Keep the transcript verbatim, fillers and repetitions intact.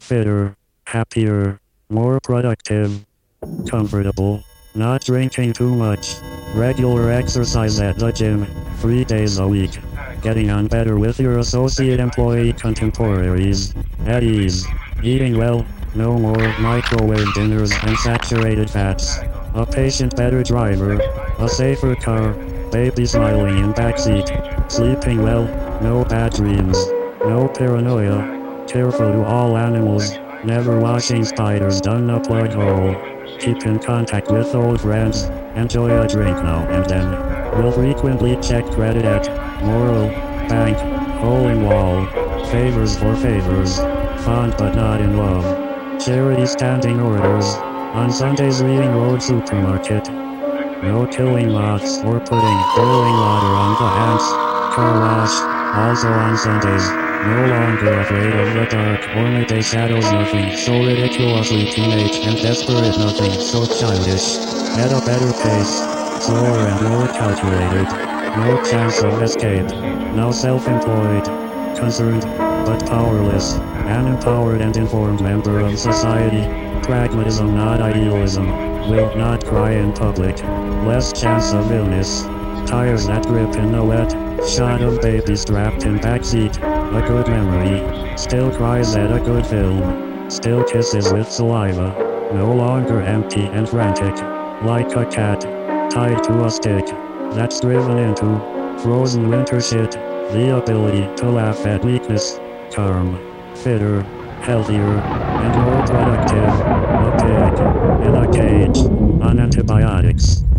fitter, happier, more productive, comfortable, not drinking too much, regular exercise at the gym, three days a week, getting on better with your associate employee contemporaries, at ease, eating well, no more microwave dinners and saturated fats, a patient better driver, a safer car, baby smiling in backseat, sleeping well, no bad dreams, no paranoia, careful to all animals, never washing spiders down a plug hole, keep in contact with old friends, enjoy a drink now and then, will frequently check credit at Moral, Bank, Hole in Wall, favors for favors, fond but not in love, charity standing orders, on Sundays reading Road Supermarket, no killing moths or putting boiling water on the ants, car wash, also on Sundays, no longer afraid of the dark or midday shadows, nothing so ridiculously teenage and desperate, nothing so childish, at a better pace, slower and more calculated, no chance of escape, now self-employed, concerned, but powerless, an empowered and informed member of society, pragmatism not idealism, will not cry in public, less chance of illness, tires that grip in the wet, shot of baby strapped in backseat, a good memory, still cries at a good film, still kisses with saliva, no longer empty and frantic, like a cat, tied to a stick, that's driven into frozen winter shit, the ability to laugh at weakness, calm, fitter, healthier, and more productive, a pig, in a cage, on antibiotics.